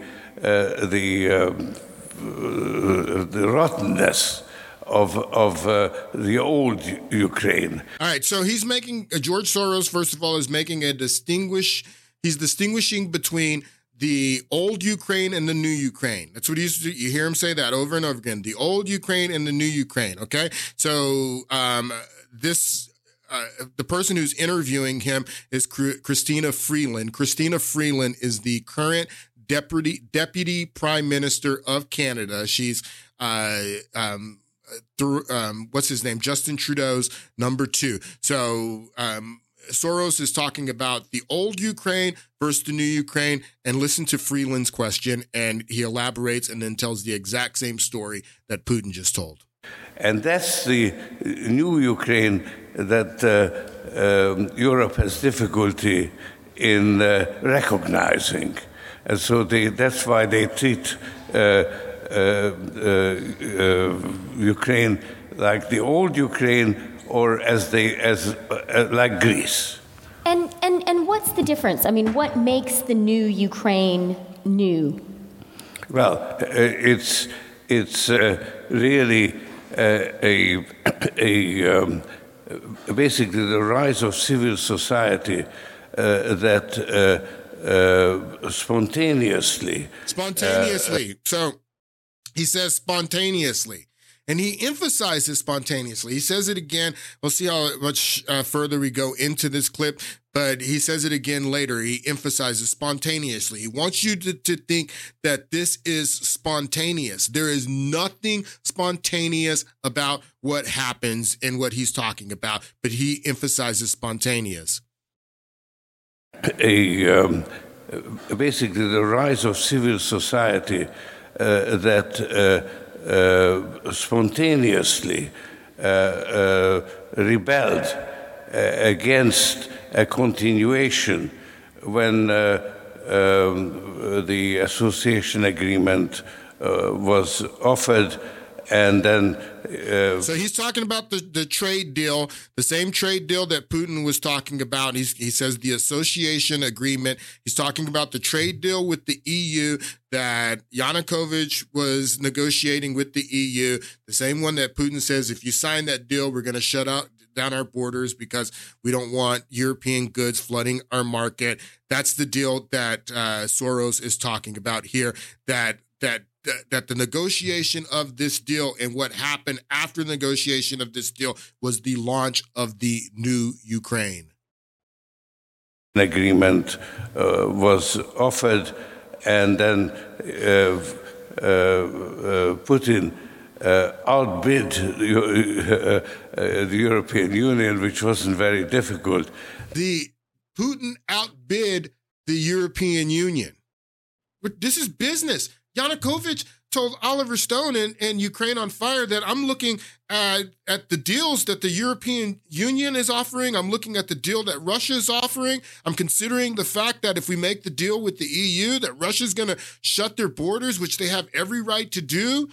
rottenness of the old Ukraine. All right, so he's making George Soros. First of all, is making a He's distinguishing between the old Ukraine and the new Ukraine. That's what you hear him say that over and over again. The old Ukraine and the new Ukraine. Okay. So, the person who's interviewing him is Christina Freeland. Christina Freeland is the current deputy prime minister of Canada. She's, what's his name? Justin Trudeau's number 2. So, Soros is talking about the old Ukraine versus the new Ukraine, and listen to Freeland's question, and he elaborates and then tells the exact same story that Putin just told. And that's the new Ukraine that Europe has difficulty in recognizing. And so that's why they treat Ukraine like the old Ukraine, or like Greece. And what's the difference? I mean, what makes the new Ukraine new? Well, it's really basically the rise of civil society that spontaneously. So he says spontaneously. And he emphasizes spontaneously. He says it again. We'll see how much further we go into this clip, but he says it again later. He emphasizes spontaneously. He wants you to think that this is spontaneous. There is nothing spontaneous about what happens and what he's talking about, but he emphasizes spontaneous. Basically, the rise of civil society that spontaneously rebelled against a continuation when the association agreement was offered, and then so he's talking about the trade deal, the same trade deal that Putin was talking about. He says the association agreement. He's talking about the trade deal with the EU that Yanukovych was negotiating with the EU, the same one that Putin says, if you sign that deal, we're going to shut out down our borders because we don't want European goods flooding our market. That's the deal that Soros is talking about here, that the negotiation of this deal and what happened after the negotiation of this deal was the launch of the new Ukraine. Agreement was offered, and then Putin outbid the European Union, which wasn't very difficult. Putin outbid the European Union. But this is business. Yanukovych told Oliver Stone and Ukraine on Fire that I'm looking at the deals that the European Union is offering. I'm looking at the deal that Russia is offering. I'm considering the fact that if we make the deal with the EU, that Russia's going to shut their borders, which they have every right to do.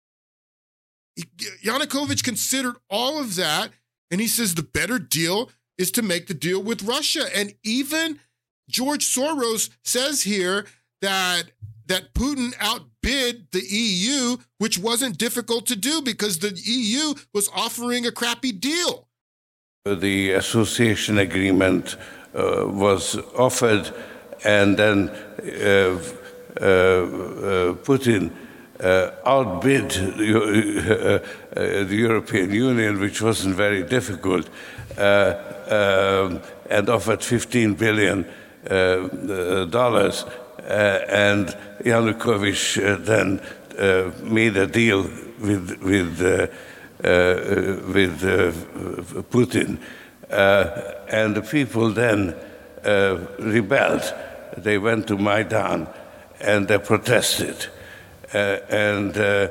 Yanukovych considered all of that, and he says the better deal is to make the deal with Russia. And even George Soros says here that Putin outbid the EU, which wasn't difficult to do because the EU was offering a crappy deal. The association agreement was offered, and then Putin outbid the European Union, which wasn't very difficult, and offered $15 billion. And Yanukovych then made a deal with Putin, and the people then rebelled. They went to Maidan and they protested, and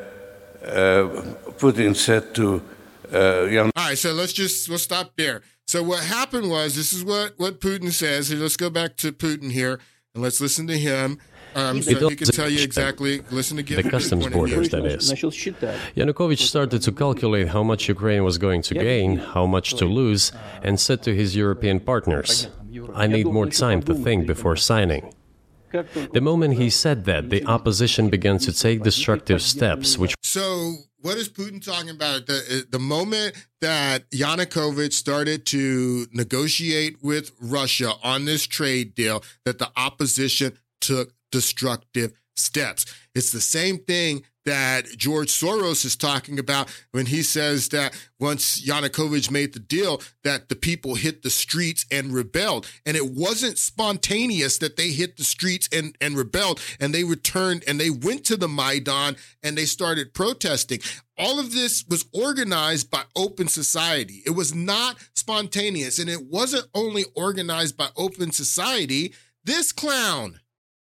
Putin said to Yanukovych. All right, so we'll stop there. So what happened was, this is what Putin says. So let's go back to Putin here. And let's listen to him, so he can tell you exactly. Listen again. The customs borders, that is. Yanukovych started to calculate how much Ukraine was going to gain, how much to lose, and said to his European partners, I need more time to think before signing. The moment he said that, the opposition began to take destructive steps, which... So what is Putin talking about? The moment that Yanukovych started to negotiate with Russia on this trade deal, that the opposition took destructive steps. It's the same thing that George Soros is talking about when he says that once Yanukovych made the deal, that the people hit the streets and rebelled. And it wasn't spontaneous that they hit the streets and rebelled, and they returned and they went to the Maidan and they started protesting. All of this was organized by Open Society. It was not spontaneous, and it wasn't only organized by Open Society. This clown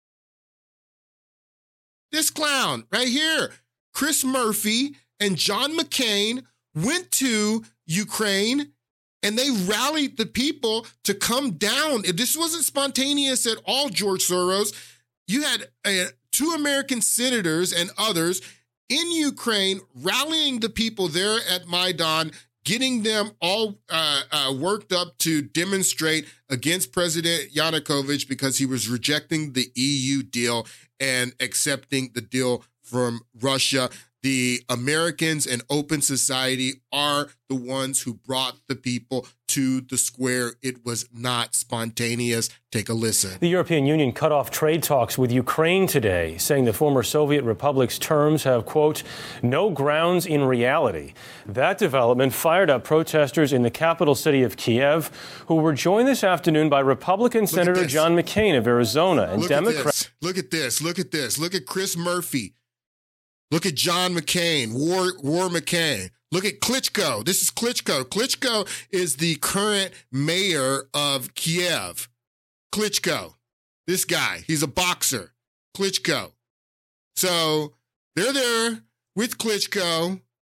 right here, Chris Murphy and John McCain went to Ukraine and they rallied the people to come down. This wasn't spontaneous at all, George Soros. You had 2 American senators and others in Ukraine rallying the people there at Maidan, getting them all worked up to demonstrate against President Yanukovych because he was rejecting the EU deal and accepting the deal from Russia. The Americans and Open Society are the ones who brought the people to the square. It was not spontaneous. Take a listen. The European Union cut off trade talks with Ukraine today, saying the former Soviet republic's terms have, quote, no grounds in reality. That development fired up protesters in the capital city of Kiev, who were joined this afternoon by Republican Senator John McCain of Arizona and Democrat. Look at this. Look at Chris Murphy. Look at John McCain, War McCain. Look at Klitschko. This is Klitschko. Klitschko is the current mayor of Kiev. Klitschko. This guy, he's a boxer. Klitschko. So they're there with Klitschko,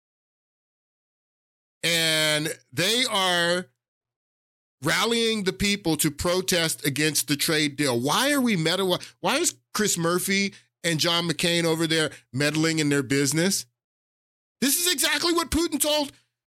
and they are rallying the people to protest against the trade deal. Why are we meddling? Why is Chris Murphy and John McCain over there meddling in their business? This is exactly what Putin told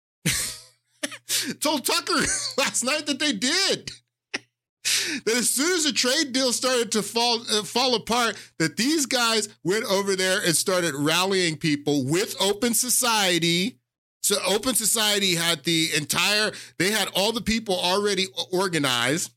Tucker last night that they did. That as soon as the trade deal started to fall apart, that these guys went over there and started rallying people with Open Society So Open Society had they had all the people already organized.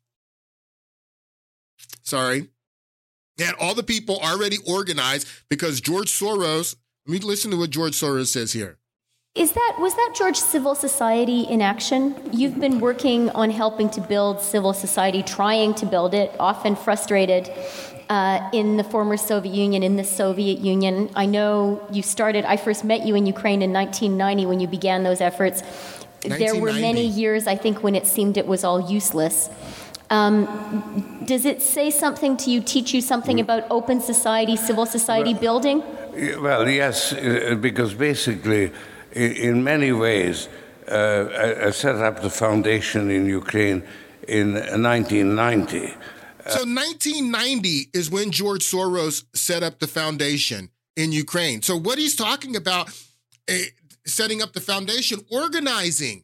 Sorry. They had all the people already organized because George Soros, let me listen to what George Soros says here. Was that George civil society in action? You've been working on helping to build civil society, trying to build it, often frustrated in the former Soviet Union, in the Soviet Union. I know I first met you in Ukraine in 1990 when you began those efforts. There were many years, I think, when it seemed it was all useless. Does it say something to you, teach you something about open society, civil society building? Well, yes, because basically, in many ways, I set up the foundation in Ukraine in 1990. So 1990 is when George Soros set up the foundation in Ukraine. So what he's talking about, setting up the foundation, organizing.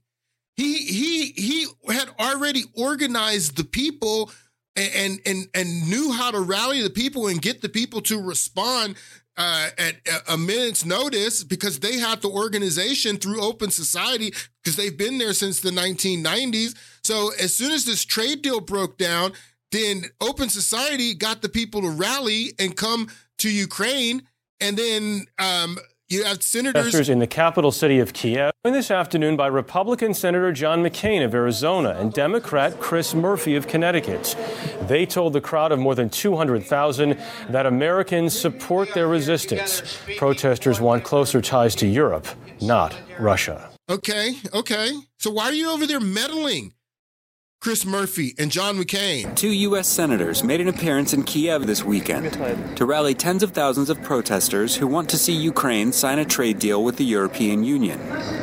He had already organized the people and knew how to rally the people and get the people to respond at a minute's notice because they had the organization through Open Society because they've been there since the 1990s. So as soon as this trade deal broke down, then Open Society got the people to rally and come to Ukraine. And then you have senators in the capital city of Kiev. This afternoon by Republican Senator John McCain of Arizona and Democrat Chris Murphy of Connecticut. They told the crowd of more than 200,000 that Americans support their resistance. Protesters want closer ties to Europe, not Russia. Okay. So why are you over there meddling? Chris Murphy and John McCain. 2 U.S. senators made an appearance in Kiev this weekend to rally tens of thousands of protesters who want to see Ukraine sign a trade deal with the European Union.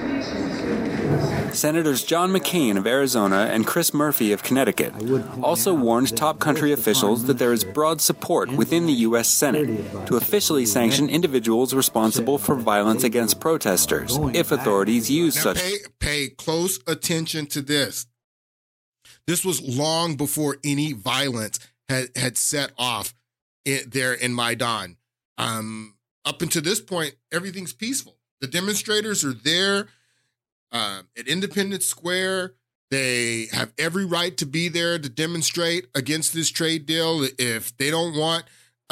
Senators John McCain of Arizona and Chris Murphy of Connecticut also warned top country officials that there is broad support within the U.S. Senate to officially sanction individuals responsible for violence against protesters if authorities use such. Pay close attention to this. This was long before any violence had set off there in Maidan. Up until this point, everything's peaceful. The demonstrators are there at Independence Square. They have every right to be there to demonstrate against this trade deal. If they don't want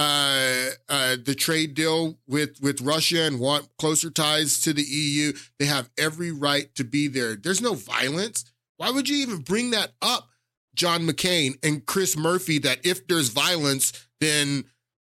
the trade deal with Russia and want closer ties to the EU, they have every right to be there. There's no violence. Why would you even bring that up, John McCain and Chris Murphy, that if there's violence, then,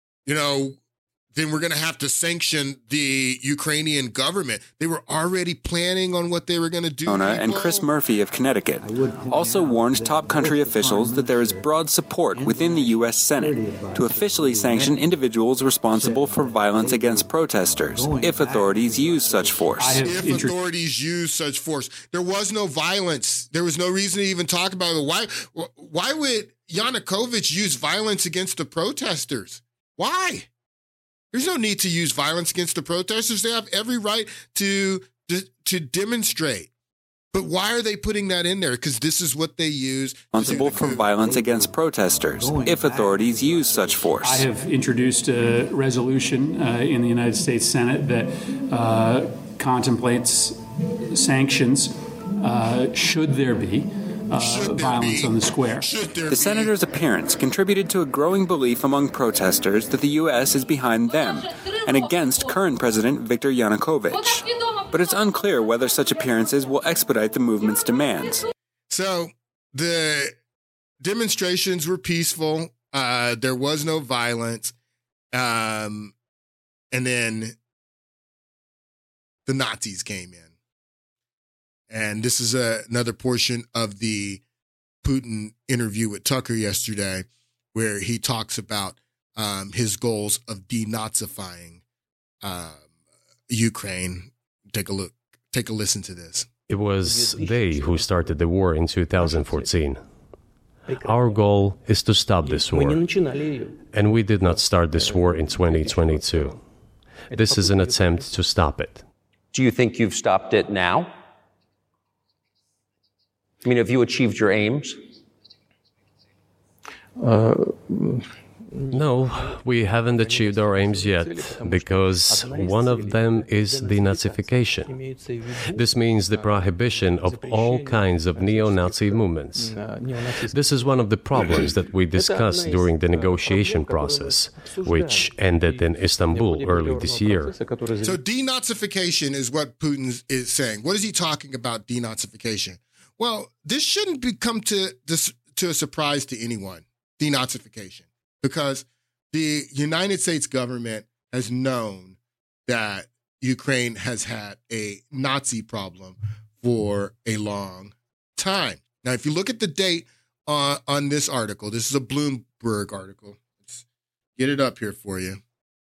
then we're going to have to sanction the Ukrainian government? They were already planning on what they were going to do. And Chris Murphy of Connecticut also warned top country officials that there is broad support within the U.S. Senate to officially sanction individuals responsible for violence against protesters if authorities use such force. If authorities use such force. There was no violence. There was no reason to even talk about it. Why would Yanukovych use violence against the protesters? Why? There's no need to use violence against the protesters. They have every right to demonstrate. But why are they putting that in there? Because this is what they use. Responsible for violence against protesters if authorities use such force. I have introduced a resolution in the United States Senate that contemplates sanctions should there be violence on the square. The senator's appearance contributed to a growing belief among protesters that the U.S. is behind them and against current President Viktor Yanukovych. But it's unclear whether such appearances will expedite the movement's demands. So the demonstrations were peaceful. There was no violence. And then the Nazis came in. And this is another portion of the Putin interview with Tucker yesterday, where he talks about his goals of denazifying Ukraine. Take a listen to this. It was they who started the war in 2014. Our goal is to stop this war. And we did not start this war in 2022. This is an attempt to stop it. Do you think you've stopped it now? I mean, have you achieved your aims? No, we haven't achieved our aims yet, because one of them is denazification. This means the prohibition of all kinds of neo-Nazi movements. This is one of the problems that we discussed during the negotiation process, which ended in Istanbul early this year. So denazification is what Putin is saying. What is he talking about, denazification? Well, this shouldn't come to a surprise to anyone, denazification, because the United States government has known that Ukraine has had a Nazi problem for a long time. Now, if you look at the date on this article, this is a Bloomberg article. Let's get it up here for you.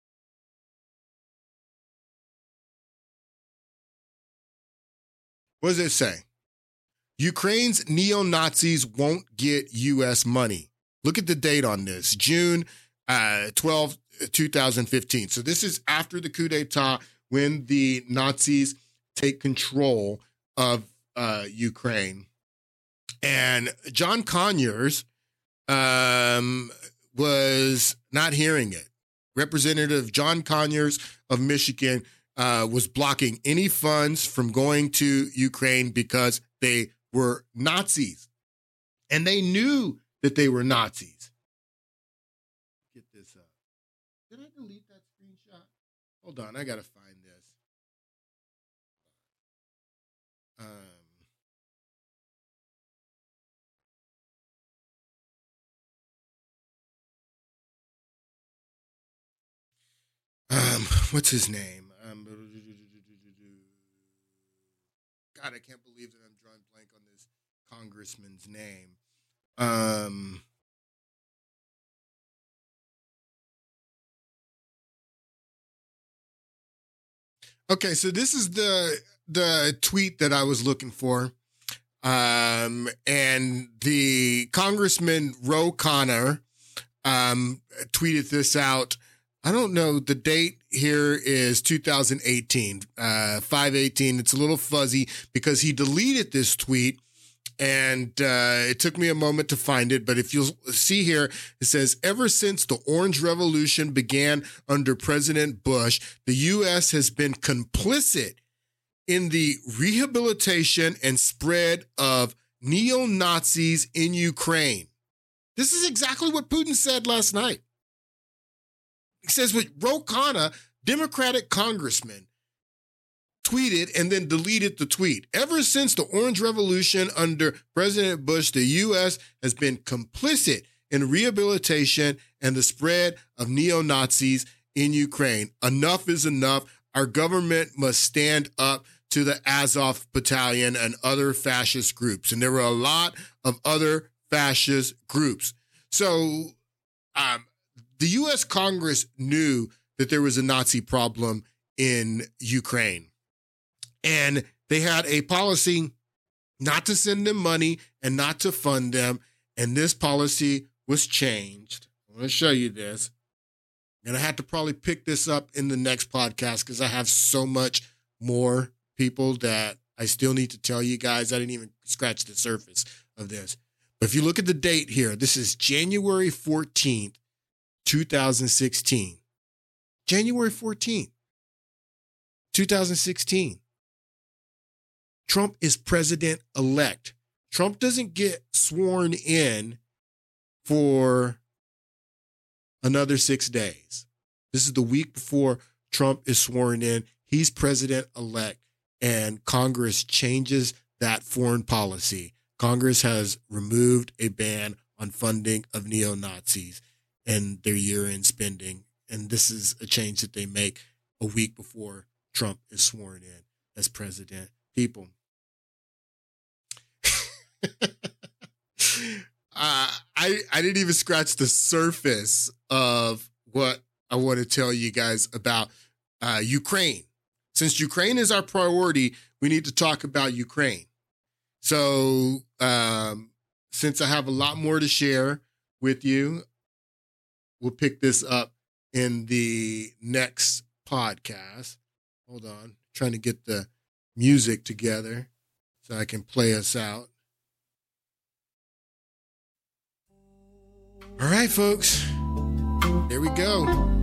What does it say? Ukraine's neo-Nazis won't get U.S. money. Look at the date on this, June 12, 2015. So this is after the coup d'etat, when the Nazis take control of Ukraine. And John Conyers was not hearing it. Representative John Conyers of Michigan was blocking any funds from going to Ukraine because they were Nazis. And they knew that they were Nazis. Get this up. Did I delete that screenshot? Hold on, I got to find this. What's his name? God, I can't believe that I'm drawing blank on this congressman's name. Okay, so this is the tweet that I was looking for. And the Congressman Ro Khanna tweeted this out. I don't know. The date here is 2018, 5/18. It's a little fuzzy because he deleted this tweet, and it took me a moment to find it. But if you'll see here, it says, ever since the Orange Revolution began under President Bush, the U.S. has been complicit in the rehabilitation and spread of neo-Nazis in Ukraine. This is exactly what Putin said last night. He says what Ro Khanna, Democratic congressman, tweeted and then deleted the tweet. Ever since the Orange Revolution under President Bush, the U.S. has been complicit in rehabilitation and the spread of neo-Nazis in Ukraine. Enough is enough. Our government must stand up to the Azov Battalion and other fascist groups. And there were a lot of other fascist groups. So, the U.S. Congress knew that there was a Nazi problem in Ukraine, and they had a policy not to send them money and not to fund them, and this policy was changed. I'm going to show you this. I'm going to have to probably pick this up in the next podcast because I have so much more people that I still need to tell you guys. I didn't even scratch the surface of this. But if you look at the date here, this is January 14th, 2016. January 14th, 2016. Trump is president-elect. Trump doesn't get sworn in for another 6 days. This is the week before Trump is sworn in. He's president-elect, and Congress changes that foreign policy. Congress has removed a ban on funding of neo-Nazis and their year-end spending. And this is a change that they make a week before Trump is sworn in as president. People. I didn't even scratch the surface of what I want to tell you guys about Ukraine. Since Ukraine is our priority, we need to talk about Ukraine. So since I have a lot more to share with you, we'll pick this up in the next podcast. Hold on. Trying to get the music together so I can play us out. All right, folks. There we go.